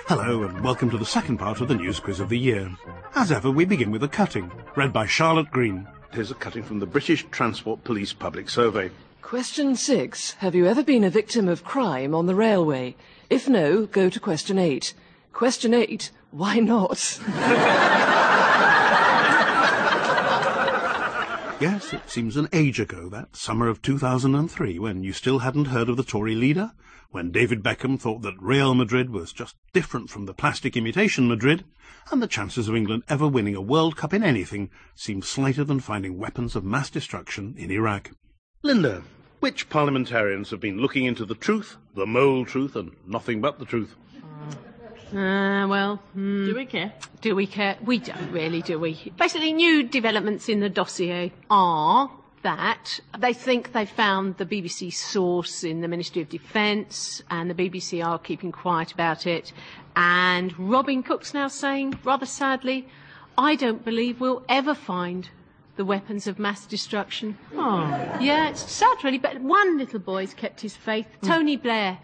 Hello and welcome to the second part of the news quiz of the year. As ever, we begin with a cutting, read by Charlotte Green. Here's a cutting from the British Transport Police Public Survey. Question 6. Have you ever been a victim of crime on the railway? If no, go to question 8. Question 8. Why not? Yes, it seems an age ago, that summer of 2003, when you still hadn't heard of the Tory leader, when David Beckham thought that Real Madrid was just different from the plastic imitation Madrid, and the chances of England ever winning a World Cup in anything seemed slighter than finding weapons of mass destruction in Iraq. Linda, which parliamentarians have been looking into the truth, the mole truth, and nothing but the truth? Do we care? Do we care? We don't really, do we? Basically, new developments in the dossier are that they think they found the BBC source in the Ministry of Defence, and the BBC are keeping quiet about it. And Robin Cook's now saying, rather sadly, I don't believe we'll ever find the weapons of mass destruction. Oh. Yeah, it's sad really, but one little boy's kept his faith, Tony Blair.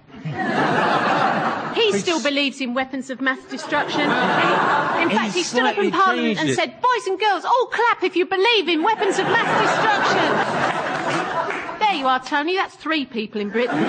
He still believes in weapons of mass destruction. In fact, he stood up in Parliament and said, boys and girls, all clap if you believe in weapons of mass destruction. There you are, Tony, that's 3 people in Britain.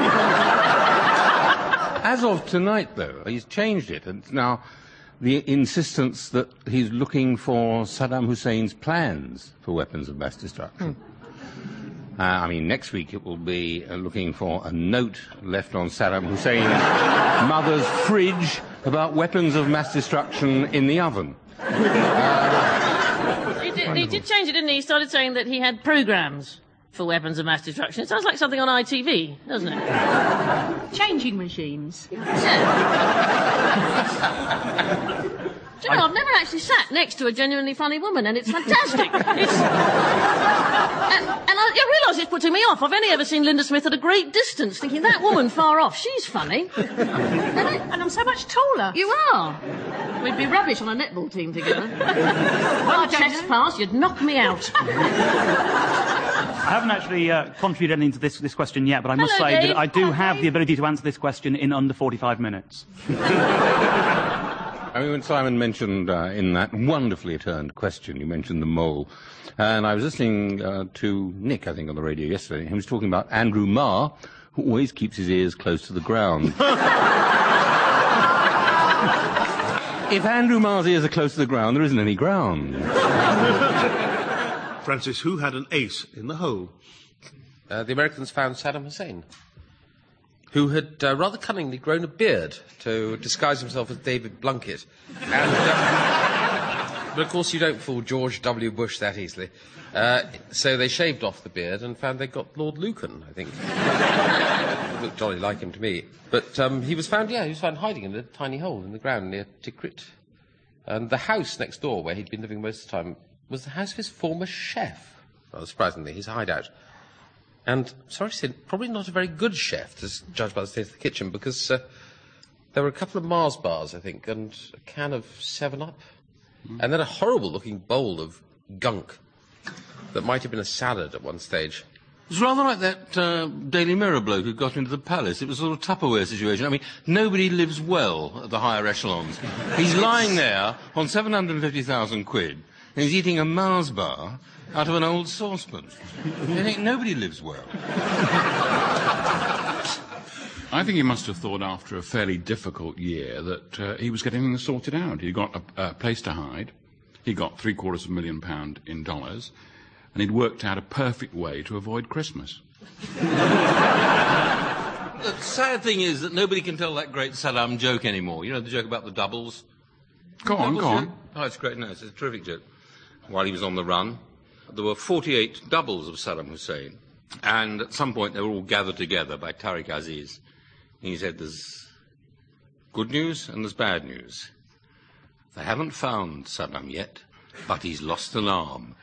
As of tonight, though, he's changed it, and it's now the insistence that he's looking for Saddam Hussein's plans for weapons of mass destruction. Next week it will be looking for a note left on Saddam Hussein's mother's fridge about weapons of mass destruction in the oven. He did change it, didn't he? He started saying that he had programmes for weapons of mass destruction. It sounds like something on ITV, doesn't it? Changing machines. Do you know, I've never actually sat next to a genuinely funny woman, and it's fantastic. And I realise it's putting me off. I've only ever seen Linda Smith at a great distance, thinking, that woman far off, she's funny. And I'm so much taller. You are. We'd be rubbish on a netball team together. One chest pass, you'd knock me out. I haven't actually contributed anything to this question yet, but I must say that I do have the ability to answer this question in under 45 minutes. When Simon mentioned in that wonderfully turned question, you mentioned the mole. And I was listening to Nick, I think, on the radio yesterday. He was talking about Andrew Marr, who always keeps his ears close to the ground. If Andrew Marr's ears are close to the ground, there isn't any ground. Francis, who had an ace in the hole? The Americans found Saddam Hussein, who had rather cunningly grown a beard to disguise himself as David Blunkett. But of course you don't fool George W. Bush that easily. So they shaved off the beard and found they got Lord Lucan, I think. Looked jolly like him to me. But he was found hiding in a tiny hole in the ground near Tikrit. And the house next door, where he'd been living most of the time, was the house of his former chef. Well, surprisingly, his hideout. And, sorry to say, probably not a very good chef, to judge by the state of the kitchen, because there were a couple of Mars bars, I think, and a can of 7-Up, and then a horrible-looking bowl of gunk that might have been a salad at one stage. It's rather like that Daily Mirror bloke who got into the palace. It was a sort of Tupperware situation. I mean, nobody lives well at the higher echelons. He's lying there on 750,000 quid, and he's eating a Mars bar out of an old saucepan. I think nobody lives well. I think he must have thought after a fairly difficult year that he was getting things sorted out. He got a place to hide. He got £750,000 in dollars, and he'd worked out a perfect way to avoid Christmas. The sad thing is that nobody can tell that great Saddam joke anymore. You know, the joke about the doubles? Go on. Oh, it's great. No, it's a terrific joke. While he was on the run, there were 48 doubles of Saddam Hussein, and at some point they were all gathered together by Tariq Aziz. And he said, there's good news and there's bad news. They haven't found Saddam yet, but he's lost an arm.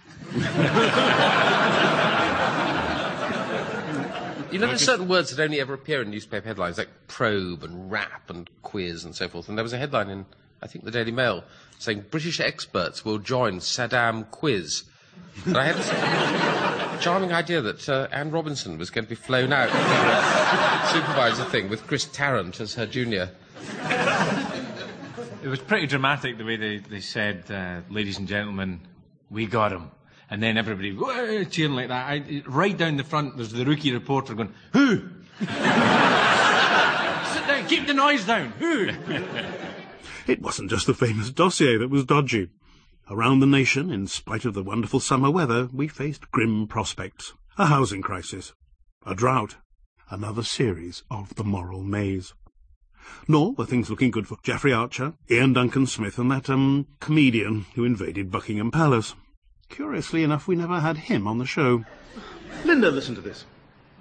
You know, there's certain words that only ever appear in newspaper headlines, like probe and rap and quiz and so forth. And there was a headline in, I think, the Daily Mail saying British experts will join Saddam quiz. And I had this charming idea that Anne Robinson was going to be flown out to supervise the thing with Chris Tarrant as her junior. It was pretty dramatic the way they said, ladies and gentlemen, we got him. And then everybody cheering like that. Right down the front, there's the rookie reporter going, who? Sit down, keep the noise down. Who? It wasn't just the famous dossier that was dodgy. Around the nation, in spite of the wonderful summer weather, we faced grim prospects. A housing crisis, a drought, another series of the moral maze. Nor were things looking good for Geoffrey Archer, Ian Duncan Smith, and that, comedian who invaded Buckingham Palace. Curiously enough, we never had him on the show. Linda, listen to this.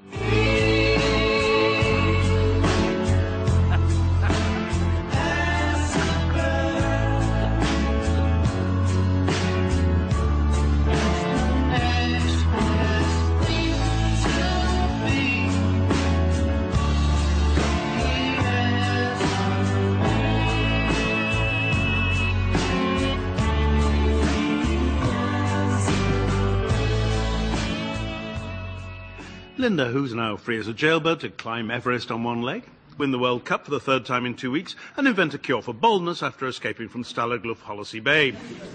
Linda, who's now free as a jailbird to climb Everest on one leg, win the World Cup for the third time in 2 weeks, and invent a cure for baldness after escaping from Stalagluf Hollesley Bay.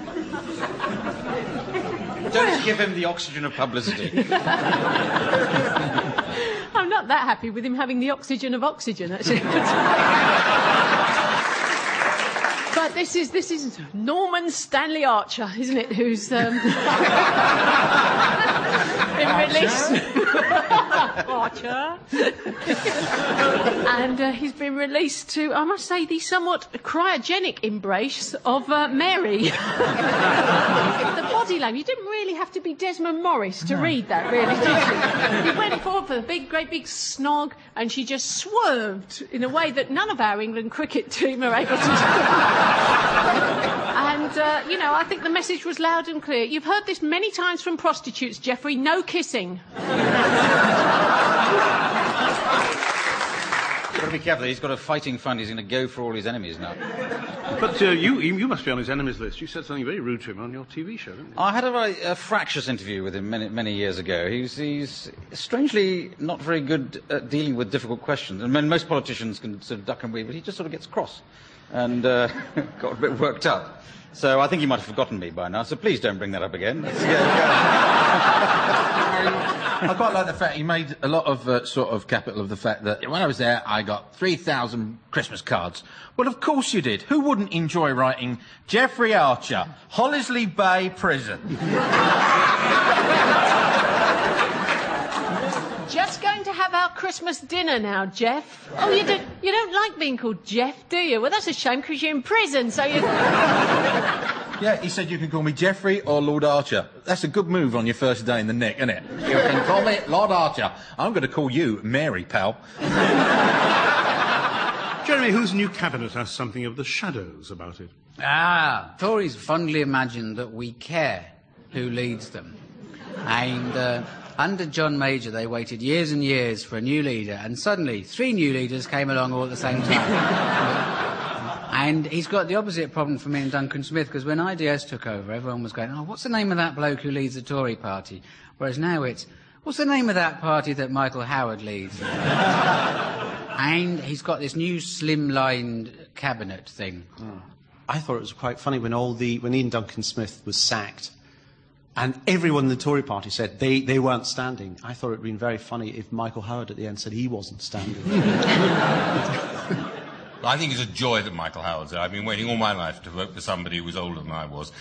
Don't give him the oxygen of publicity. I'm not that happy with him having the oxygen of oxygen, actually. But this is Norman Stanley Archer, isn't it? Who's been released. Archer. And he's been released to, I must say, the somewhat cryogenic embrace of Mary. The body language. You didn't really have to be Desmond Morris to read that, really, did you? He went forward for the great big snog, and she just swerved in a way that none of our England cricket team are able to do. And, I think the message was loud and clear. You've heard this many times from prostitutes, Geoffrey. No kissing. Got to be careful. He's got a fighting fund. He's going to go for all his enemies now. But you must be on his enemies list. You said something very rude to him on your TV show, didn't you? I had a fractious interview with him many years ago. He's strangely not very good at dealing with difficult questions. And most politicians can sort of duck and weave, but he just sort of gets cross and got a bit worked up. So I think he might have forgotten me by now, so please don't bring that up again. I quite like the fact he made a lot of sort of capital of the fact that when I was there, I got 3,000 Christmas cards. Well, of course you did. Who wouldn't enjoy writing Geoffrey Archer, Hollesley Bay Prison? Just going to have our Christmas dinner now, Jeff. Oh, you don't like being called Jeff, do you? Well, that's a shame because you're in prison, so you... Yeah, he said you can call me Geoffrey or Lord Archer. That's a good move on your first day in the Nick, isn't it? You can call me Lord Archer. I'm going to call you Mary, pal. Jeremy, whose new cabinet has something of the shadows about it? Tories fondly imagine that we care who leads them. And under John Major, they waited years and years for a new leader, and suddenly 3 new leaders came along all at the same time. And he's got the opposite problem for me and Duncan Smith, because when IDS took over, everyone was going, oh, what's the name of that bloke who leads the Tory party? Whereas now it's, what's the name of that party that Michael Howard leads? And he's got this new slimlined cabinet thing. I thought it was quite funny when Ian Duncan Smith was sacked, and everyone in the Tory party said they weren't standing. I thought it would have been very funny if Michael Howard at the end said he wasn't standing. I think it's a joy that Michael Howard's there. I've been waiting all my life to vote for somebody who was older than I was.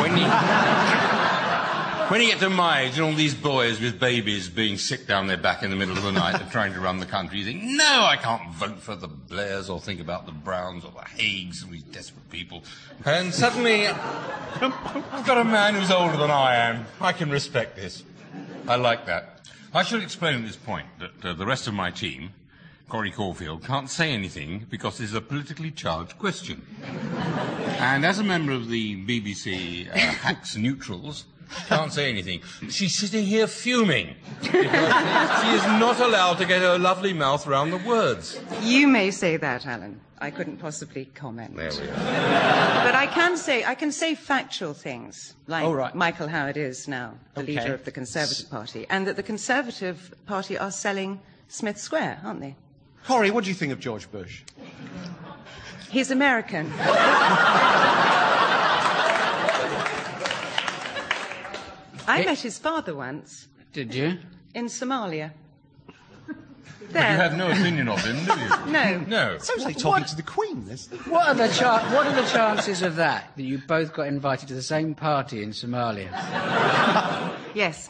When you get to my age and all these boys with babies being sick down their back in the middle of the night and trying to run the country, you think, no, I can't vote for the Blairs or think about the Browns or the Haigs and these desperate people. And suddenly, I've got a man who's older than I am. I can respect this. I like that. I should explain at this point that the rest of my team, Corrie Caulfield, can't say anything because this is a politically charged question. And as a member of the BBC Hacks Neutrals, can't say anything. She's sitting here fuming because she is not allowed to get her lovely mouth round the words. You may say that, Alan. I couldn't possibly comment. There we are. But I can say factual things, like Michael Howard is now the leader of the Conservative Party, and that the Conservative Party are selling Smith Square, aren't they? Corrie, what do you think of George Bush? He's American. I met his father once. Did you? In Somalia. But you have no opinion of him, do you? No. No. Sounds like talking to the Queen. What are the chances of that you both got invited to the same party in Somalia? Yes.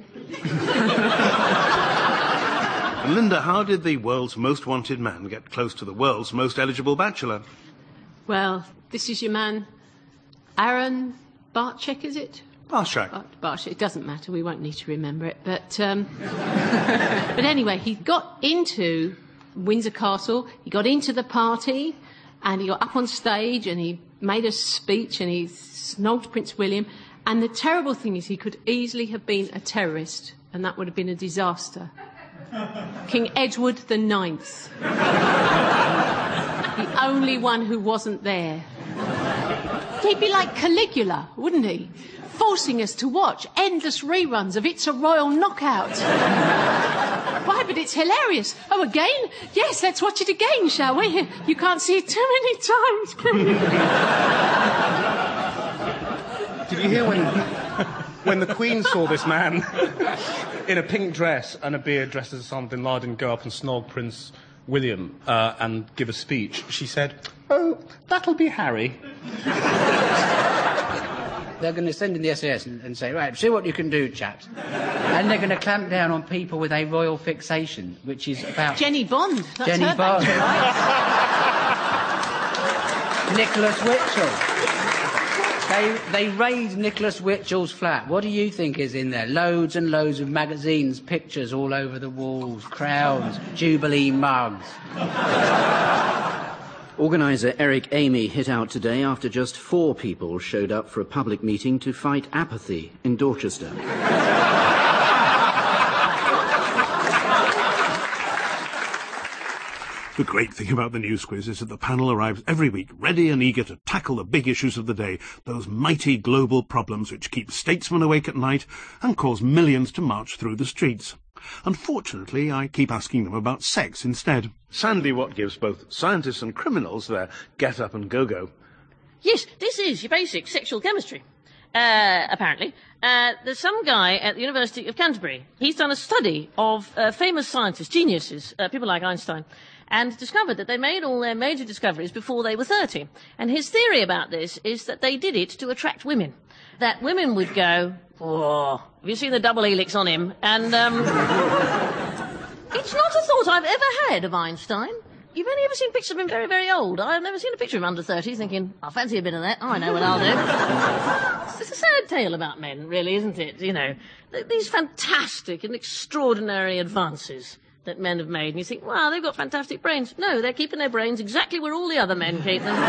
Linda, how did the world's most wanted man get close to the world's most eligible bachelor? Well, this is your man, Aaron Barczyk, is it? Barczyk. Barczyk. It doesn't matter. We won't need to remember it. But anyway, he got into Windsor Castle. He got into the party, and he got up on stage, and he made a speech, and he snogged Prince William. And the terrible thing is, he could easily have been a terrorist, and that would have been a disaster. King Edward IX. The only one who wasn't there. He'd be like Caligula, wouldn't he? Forcing us to watch endless reruns of It's a Royal Knockout. Why, but it's hilarious. Oh, again? Yes, let's watch it again, shall we? You can't see it too many times, can you? Did you hear when the Queen saw this man in a pink dress and a beard dressed as Osama bin Laden go up and snog Prince William and give a speech? She said, "Oh, that'll be Harry." They're going to send in the SAS and say, right, see what you can do, chaps. And they're going to clamp down on people with a royal fixation, which is about... Jenny Bond. That's Jenny her Bond. baby, right? Nicholas Witchell. They raid Nicholas Witchell's flat. What do you think is in there? Loads and loads of magazines, pictures all over the walls, crowns, Jubilee mugs. Organiser Eric Amy hit out today after just 4 people showed up for a public meeting to fight apathy in Dorchester. The great thing about the News Quiz is that the panel arrives every week ready and eager to tackle the big issues of the day, those mighty global problems which keep statesmen awake at night and cause millions to march through the streets. Unfortunately, I keep asking them about sex instead. Sandy, what gives both scientists and criminals their get-up and go-go? Yes, this is your basic sexual chemistry. Apparently. There's some guy at the University of Canterbury. He's done a study of famous scientists, geniuses, people like Einstein, and discovered that they made all their major discoveries before they were 30. And his theory about this is that they did it to attract women. That women would go, "Oh, have you seen the double helix on him?" And it's not a thought I've ever had of Einstein. You've only ever seen pictures of him very, very old. I've never seen a picture of him under 30 thinking, "I fancy a bit of that. I know what I'll do." It's a sad tale about men, really, isn't it? You know, these fantastic and extraordinary advances that men have made, and you think, wow, they've got fantastic brains. No, they're keeping their brains exactly where all the other men keep them.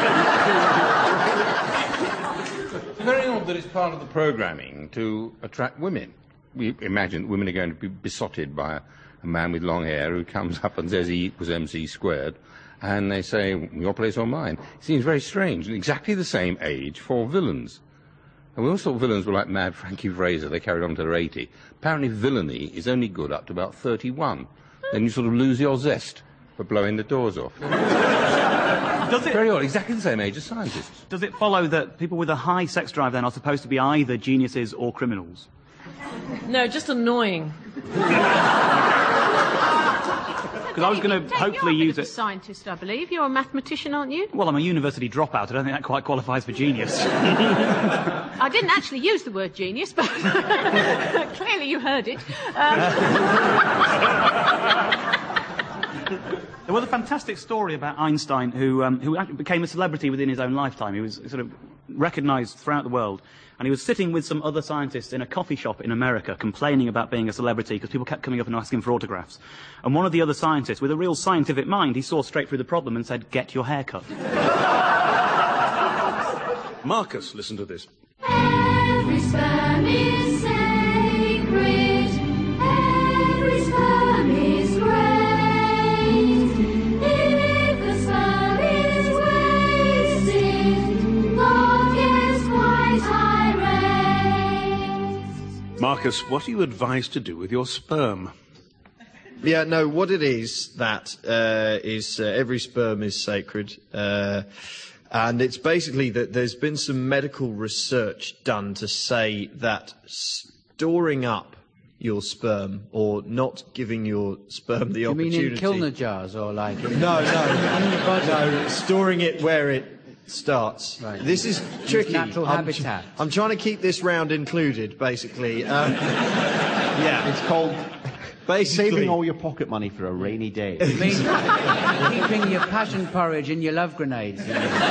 It's very odd that it's part of the programming to attract women. We imagine that women are going to be besotted by a man with long hair who comes up and says E equals MC squared, and they say, "Your place or mine." It seems very strange, and exactly the same age for villains. And we all thought villains were like Mad Frankie Fraser. They carried on to their 80. Apparently villainy is only good up to about 31. Then you sort of lose your zest for blowing the doors off. Does it... Very odd, exactly the same age as scientists. Does it follow that people with a high sex drive then are supposed to be either geniuses or criminals? No, just annoying. Because I was going to hopefully use You're a it... scientist, I believe. You're a mathematician, aren't you? Well, I'm a university dropout. I don't think that quite qualifies for genius. I didn't actually use the word genius, but clearly you heard it. There was a fantastic story about Einstein who actually became a celebrity within his own lifetime. He was sort of recognised throughout the world. And he was sitting with some other scientists in a coffee shop in America complaining about being a celebrity because people kept coming up and asking for autographs. And one of the other scientists, with a real scientific mind, he saw straight through the problem and said, "Get your hair cut." Marcus, listen to this. Every sperm is sacred. Every sperm is great. If the sperm is wasted, God gets quite irate. Marcus, what are you advised to do with your sperm? Yeah, no, what it is every sperm is sacred. And it's basically that there's been some medical research done to say that storing up your sperm or not giving your sperm the opportunity... You mean in Kilner jars or like... No, storing it where it starts. Right. This is tricky. Natural habitat. I'm trying to keep this round included, basically. Yeah. It's called basically saving all your pocket money for a rainy day. You mean keeping your passion porridge in your love grenades? You know?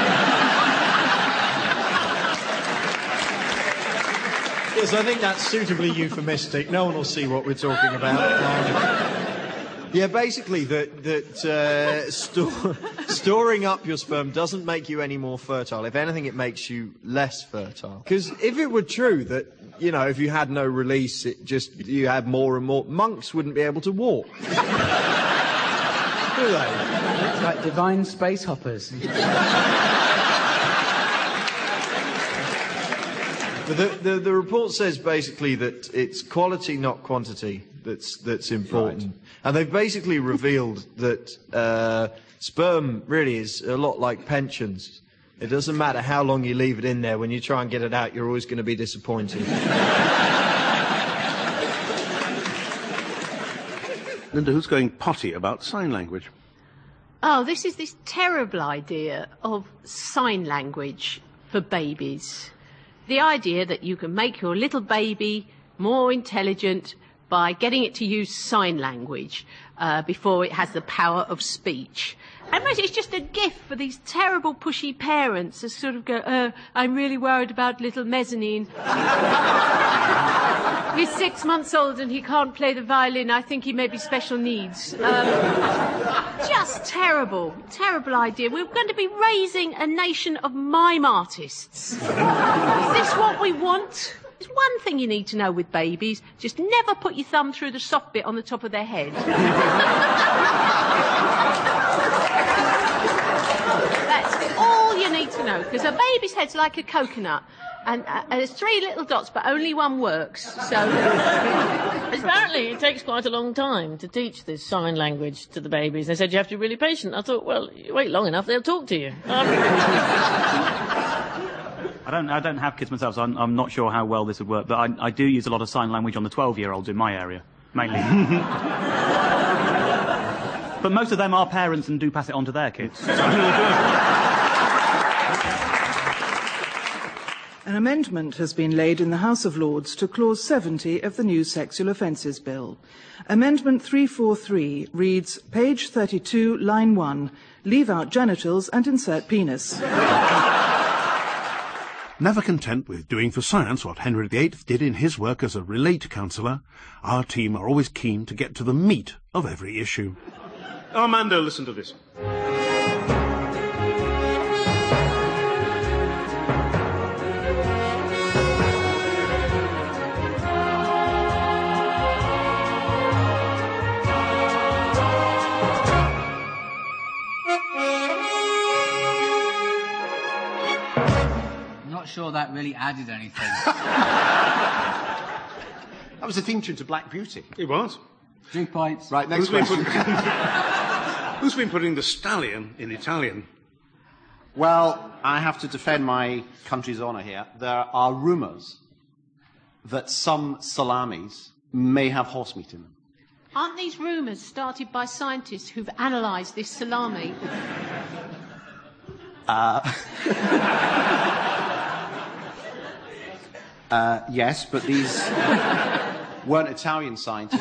Yes, I think that's suitably euphemistic. No one will see what we're talking about. Yeah, basically, storing up your sperm doesn't make you any more fertile. If anything, it makes you less fertile. Because if it were true that, you know, if you had no release, you had more and more, monks wouldn't be able to walk. Do they? It's like divine space hoppers. The report says basically that it's quality, not quantity, that's important. Right. And they've basically revealed that sperm really is a lot like pensions. It doesn't matter how long you leave it in there. When you try and get it out, you're always going to be disappointed. Linda, who's going potty about sign language? Oh, this is this terrible idea of sign language for babies. The idea that you can make your little baby more intelligent by getting it to use sign language before it has the power of speech. And it's just a gift for these terrible pushy parents to sort of go, I'm really worried about little Mezzanine. He's 6 months old and he can't play the violin. I think he may be special needs. Just terrible, terrible idea. We're going to be raising a nation of mime artists. Is this what we want? There's one thing you need to know with babies. Just never put your thumb through the soft bit on the top of their head. That's all you need to know, because a baby's head's like a coconut. And there's 3 little dots, but only one works. So apparently it takes quite a long time to teach this sign language to the babies. They said you have to be really patient. I thought, well, you wait long enough, they'll talk to you. I don't have kids myself, so I'm not sure how well this would work, but I do use a lot of sign language on the 12-year-olds in my area, mainly. But most of them are parents and do pass it on to their kids. An amendment has been laid in the House of Lords to Clause 70 of the new Sexual Offences Bill. Amendment 343 reads, page 32, line 1, leave out genitals and insert penis. Never content with doing for science what Henry VIII did in his work as a relate counsellor, our team are always keen to get to the meat of every issue. Armando, listen to this. Sure that really added anything. That was the theme tune to Black Beauty. It was. 3 points. Right, next question. Who's been putting the stallion in Italian? Well, I have to defend my country's honour here. There are rumours that some salamis may have horse meat in them. Aren't these rumours started by scientists who've analysed this salami? Yes, but these weren't Italian scientists.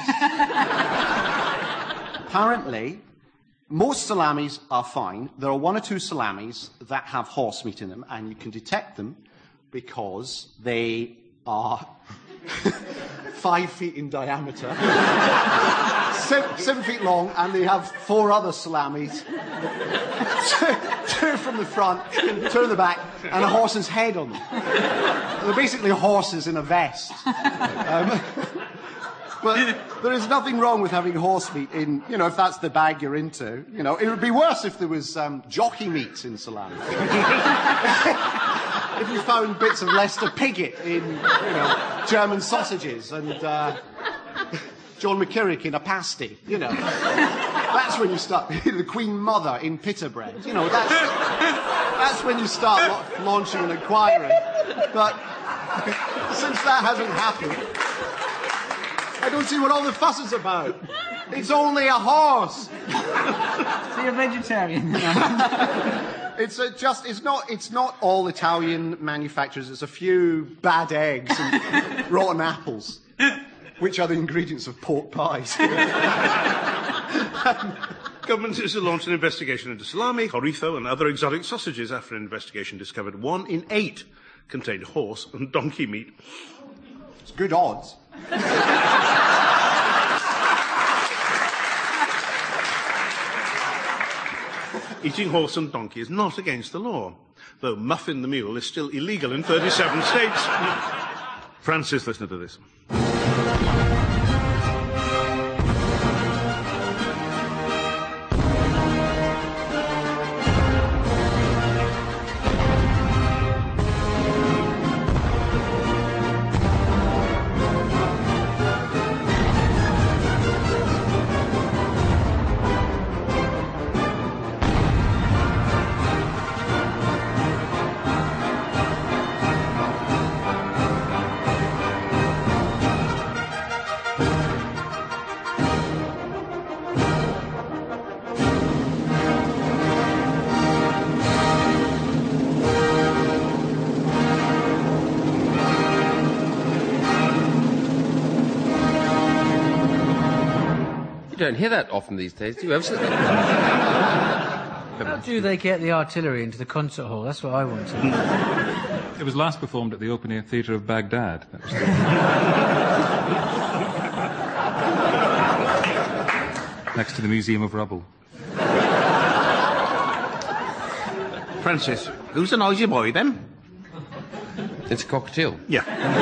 Apparently, most salamis are fine. There are 1 or 2 salamis that have horse meat in them, and you can detect them because they are 5 feet in diameter, 7 feet long, and they have 4 other salamis. 2 from the front, 2 in the back, and a horse's head on them. They're basically horses in a vest. But there is nothing wrong with having horse meat in, you know, if that's the bag you're into. You know, it would be worse if there was jockey meat in salami. If you found bits of Leicester Piggott in, you know, German sausages and John McKerrick in a pasty, you know. That's when you start, the Queen Mother in pita bread. You know, that's when you start launching an inquiry. But since that hasn't happened, I don't see what all the fuss is about. It's only a horse. So you're vegetarian? It's not all Italian manufacturers. It's a few bad eggs and rotten apples, which are the ingredients of pork pies. Government is to launch an investigation into salami, chorizo, and other exotic sausages after an investigation discovered 1 in 8 contained horse and donkey meat. It's good odds. Eating horse and donkey is not against the law, though muffin the mule is still illegal in 37 states. Francis, listen to this. You don't hear that often these days, do you? How do they get the artillery into the concert hall? That's what I want to know. It was last performed at the Open Air Theatre of Baghdad. That was next to the Museum of Rubble. Francis, who's the noisy boy, then? It's a cockatiel. Yeah.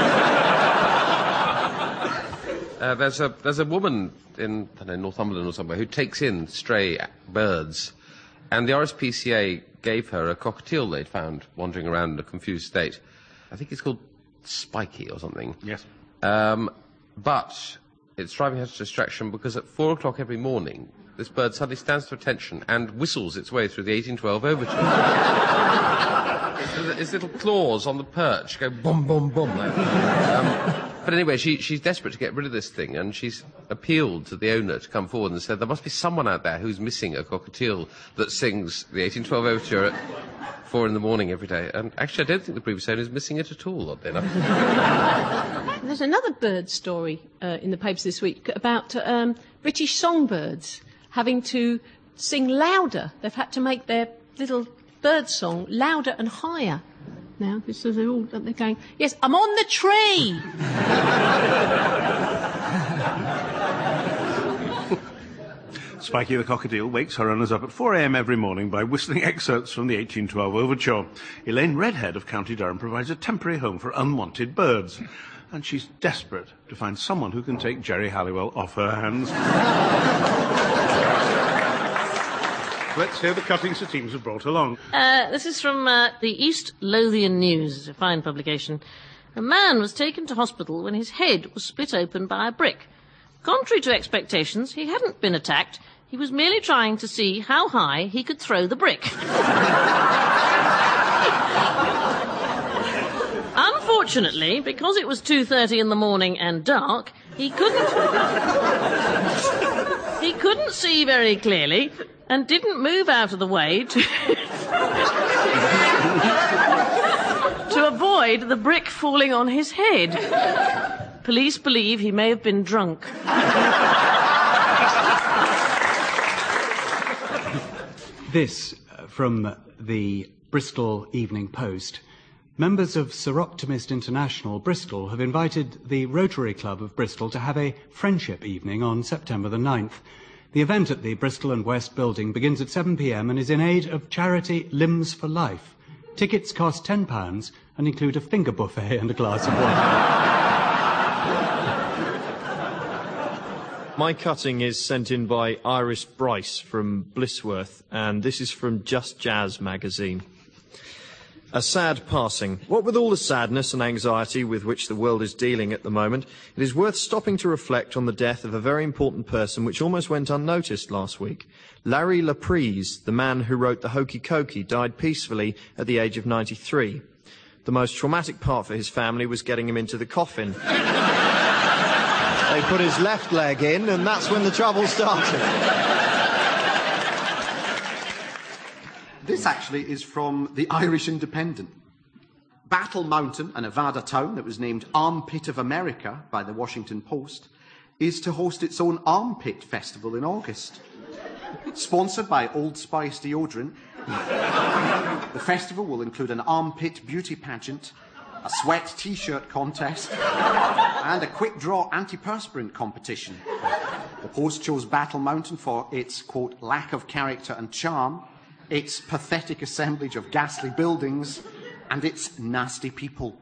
There's a woman in, I don't know, Northumberland or somewhere who takes in stray birds, and the RSPCA gave her a cockatiel they'd found wandering around in a confused state. I think it's called Spiky or something. Yes. But it's driving her to distraction because at 4 o'clock every morning, this bird suddenly stands to attention and whistles its way through the 1812 overture. Its little claws on the perch go boom, boom, boom. But anyway, she's desperate to get rid of this thing, and she's appealed to the owner to come forward and said there must be someone out there who's missing a cockatiel that sings the 1812 overture at 4 in the morning every day. And actually, I don't think the previous owner is missing it at all, oddly enough. There's another bird story in the papers this week about British songbirds having to sing louder. They've had to make their little bird song louder and higher now, so they're going, yes, I'm on the tree! Spiky the cockatiel wakes her runners up at 4 a.m. every morning by whistling excerpts from the 1812 overture. Elaine Redhead of County Durham provides a temporary home for unwanted birds, and she's desperate to find someone who can take Jerry Halliwell off her hands. Let's hear the cuttings the teams have brought along. This is from the East Lothian News. It's a fine publication. A man was taken to hospital when his head was split open by a brick. Contrary to expectations, he hadn't been attacked. He was merely trying to see how high he could throw the brick. Unfortunately, because it was 2:30 in the morning and dark, he couldn't see very clearly and didn't move out of the way to avoid the brick falling on his head. Police believe he may have been drunk. This from the Bristol Evening Post. Members of Seroptimist International Bristol have invited the Rotary Club of Bristol to have a friendship evening on September the 9th. The event at the Bristol and West building begins at 7 p.m. and is in aid of charity Limbs for Life. Tickets cost £10 and include a finger buffet and a glass of wine. My cutting is sent in by Iris Bryce from Blissworth, and this is from Just Jazz magazine. A sad passing. What with all the sadness and anxiety with which the world is dealing at the moment, it is worth stopping to reflect on the death of a very important person which almost went unnoticed last week. Larry Laprise, the man who wrote the Hokey Cokey, died peacefully at the age of 93. The most traumatic part for his family was getting him into the coffin. They put his left leg in, and that's when the trouble started. This actually is from the Irish Independent. Battle Mountain, a Nevada town that was named Armpit of America by the Washington Post, is to host its own Armpit Festival in August. Sponsored by Old Spice deodorant, the festival will include an armpit beauty pageant, a sweat T-shirt contest, and a quick-draw antiperspirant competition. The Post chose Battle Mountain for its, quote, lack of character and charm, its pathetic assemblage of ghastly buildings, and its nasty people.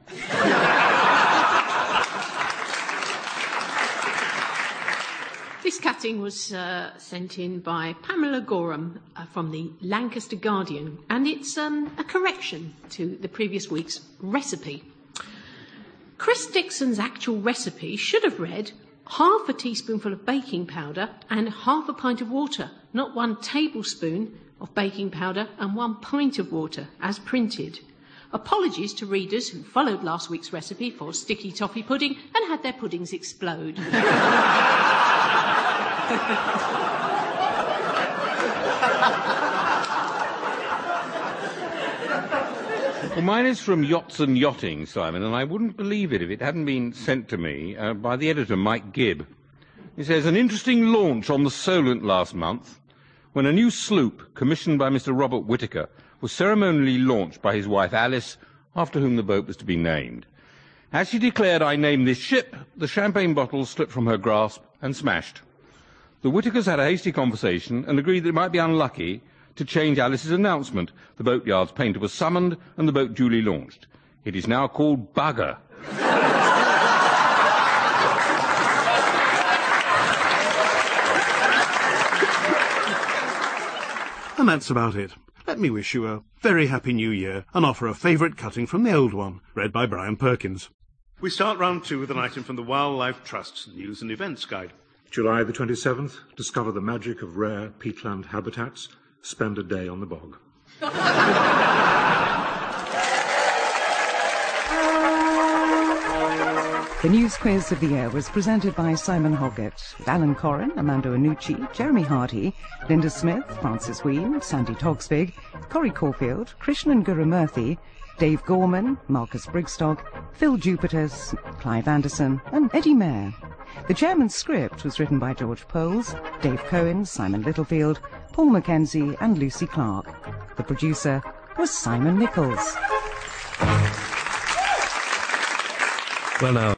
This cutting was sent in by Pamela Gorham from the Lancaster Guardian, and it's a correction to the previous week's recipe. Chris Dixon's actual recipe should have read half a teaspoonful of baking powder and half a pint of water, not 1 tablespoon of baking powder and 1 pint of water, as printed. Apologies to readers who followed last week's recipe for sticky toffee pudding and had their puddings explode. Well, mine is from Yachts and Yachting, Simon, and I wouldn't believe it if it hadn't been sent to me by the editor, Mike Gibb. He says, an interesting launch on the Solent last month when a new sloop commissioned by Mr. Robert Whittaker was ceremonially launched by his wife Alice, after whom the boat was to be named. As she declared, I name this ship, the champagne bottle slipped from her grasp and smashed. The Whittakers had a hasty conversation and agreed that it might be unlucky to change Alice's announcement. The boatyard's painter was summoned and the boat duly launched. It is now called Bugger. And that's about it. Let me wish you a very happy new year and offer a favourite cutting from the old one, read by Brian Perkins. We start round 2 with an item from the Wildlife Trust's News and Events Guide. July the 27th, discover the magic of rare peatland habitats. Spend a day on the bog. The news quiz of the year was presented by Simon Hoggett, with Alan Corrin, Amanda Annucci, Jeremy Hardy, Linda Smith, Francis Ween, Sandy Togsbig, Corrie Caulfield, Krishnan Gurumurthy, Dave Gorman, Marcus Brigstock, Phil Jupiters, Clive Anderson, and Eddie Mayer. The chairman's script was written by George Poles, Dave Cohen, Simon Littlefield, Paul Mackenzie, and Lucy Clark. The producer was Simon Nichols. Well, now.